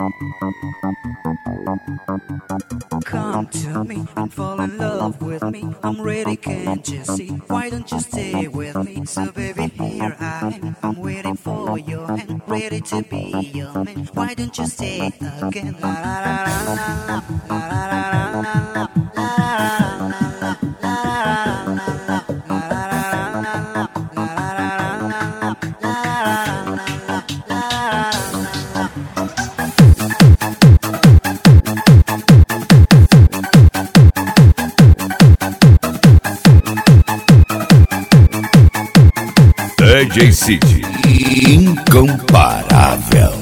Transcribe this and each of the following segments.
Come to me and fall in love with me. I'm ready, can't you see? Why don't you stay with me? So baby, here I am. I'm waiting for your hand, ready to be your man. Why don't you stay again? La la la la la la la la la DJ City, incomparável.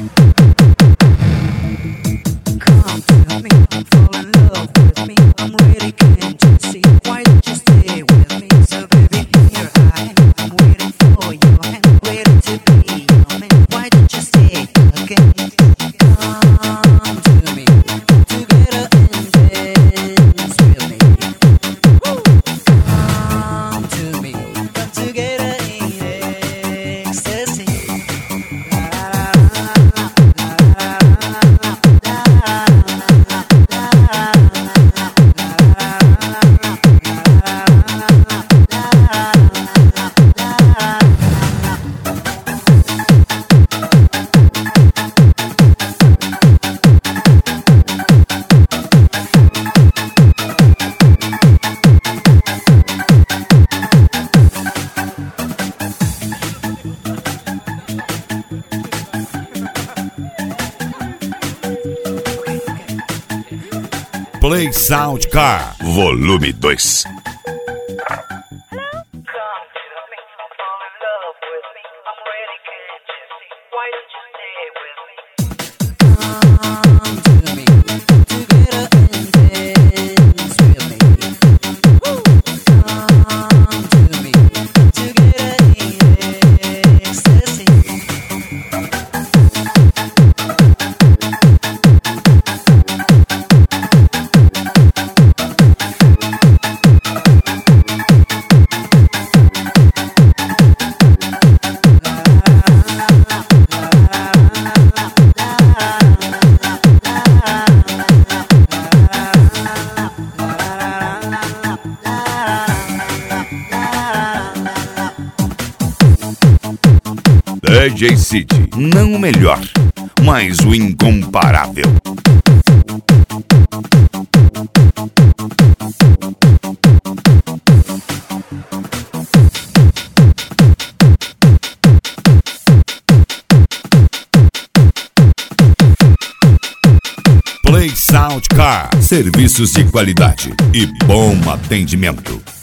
Come to me and fall in love with me. I'm ready, can't you see? Why don't you stay with me? So baby, here I am. I'm waiting for your hand, ready to be your man. Why don't you stay again? Come to me, together and dance with me. Come to me, come together in ecstasy. Play Sound Car, volume 2. DJ City, não o melhor, mas o incomparável. Play Sound Car, serviços de qualidade e bom atendimento.